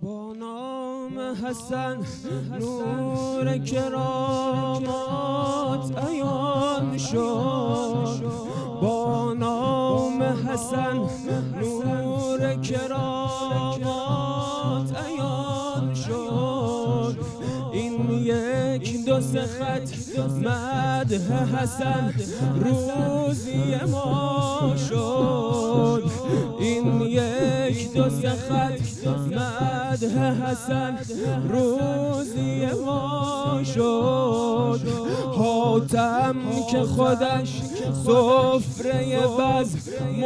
با نام حسن نور کرامات عیان شد. با نام حسن نور کرامات عیان شد. این یک دو سه خط مدح حسن روزی ما شد. این یک دو سه خط مدح حسن روزی ما شد. حاتم که خودش سفره بزم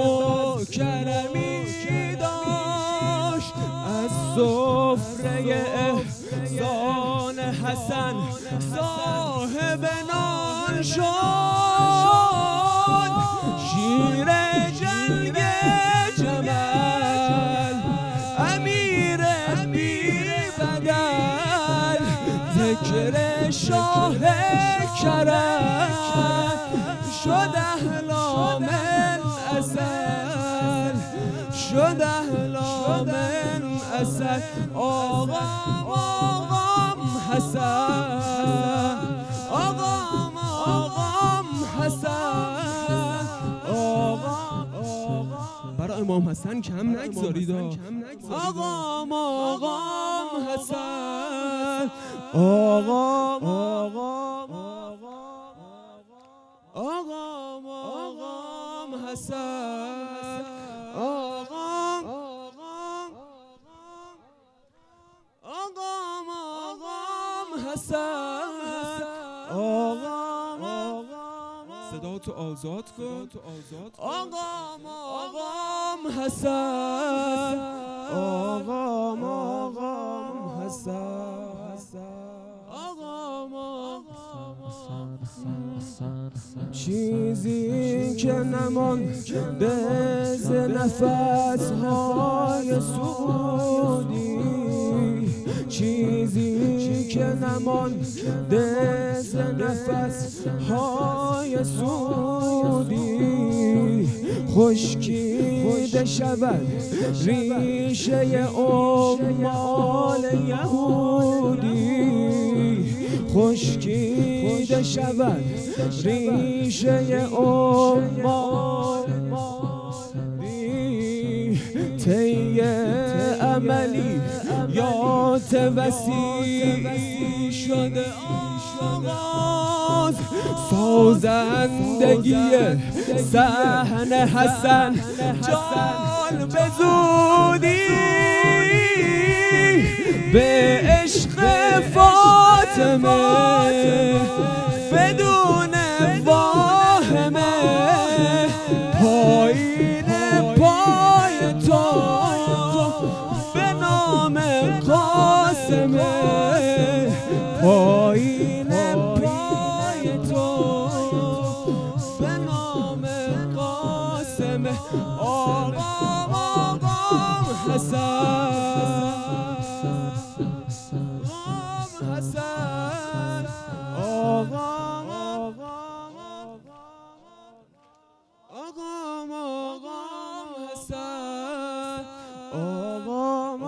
مکرمی داشت، از سفره احسان حسن صاحب نان شد. شیر جنگ جمل امیر بی بدل، ذکر شاه کرم شد احلام اصل، شد احلام اصل. آقام حسن، آقام حسن، برای امام حسن کم نگذارید. آقام حسن، آقام حسن، آقام حسن، صدا تو آزاد کن. آقام حسن، آقام حسن، چیزی که نمانده ز نفس‌های سعودی، چیزی که نمانده ز نفس‌های سعودی، خشکیده شود ریشه امال یهودی، خشکیده شود ریشه امال طی عملی یات وسیع شده آغاز، سازندگی صحن حسن جان به زودی، به عشق فاطمه بدون واهمه، پایین پای تو به نام قاسمه، پایین پای تو به نام قاسمه. آقام حسن، حسن، آقام حسن، آقام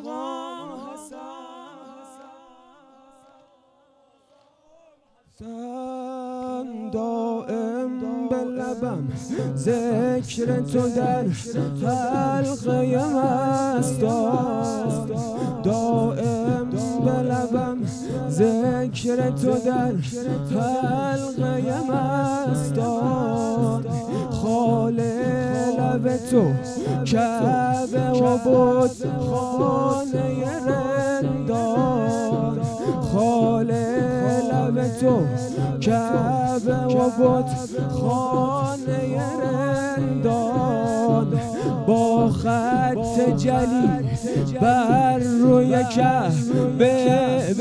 حسن، دائم به لبم ذکر تو در حلقه مستان، دائم به لبم ذکر تو در حلقه مستان، خال لب تو کعبه و بت خانه رندان، خال لب تو کعبه و بت خانه رندان، با خط جلی بر روی کعبه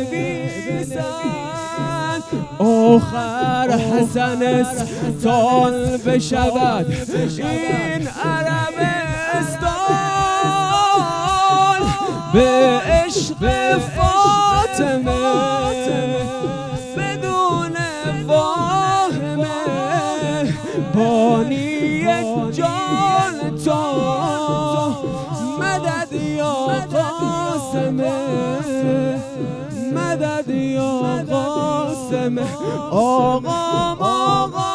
بنویسند، آخر حسن استان بشود این عربستان، به عشق فاطمه بدون واهمه، بانی جان تو مدد یا قاسم. یا قاسم آقام